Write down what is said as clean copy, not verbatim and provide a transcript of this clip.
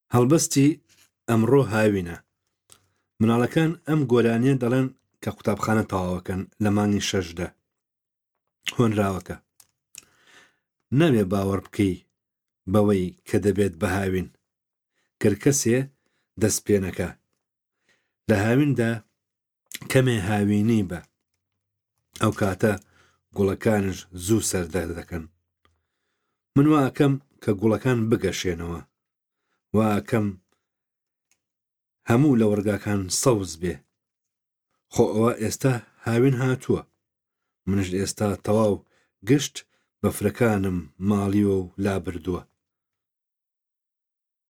هەڵبەستی ئەمڕۆ هاوینە. مناڵەکان ئەم گۆرانیە دەڵێن کە قوتابخانە تەواوەکەن لە مانگی 6دا. هۆنراوەکە نامێ باوەڕ بکەی بەوەی کە دەبێت بە هاوین کەسێ دەست پێ نەکا. لە هاویندا کەمێ هاوینی بە، ئەو کاتە گوڵەکانش زوو سەردەر دەکەن. من وا ئەکەم کە گوڵەکان بگەشێنەوە، وا ئەکەم هەموو لە وەرگاکان سەوز بێ. خۆ ئەوە ئێستا هاوین هاتووە، منش ئێستا تەواو گشت بەفرەکانم ماڵیوە و لا بردووە.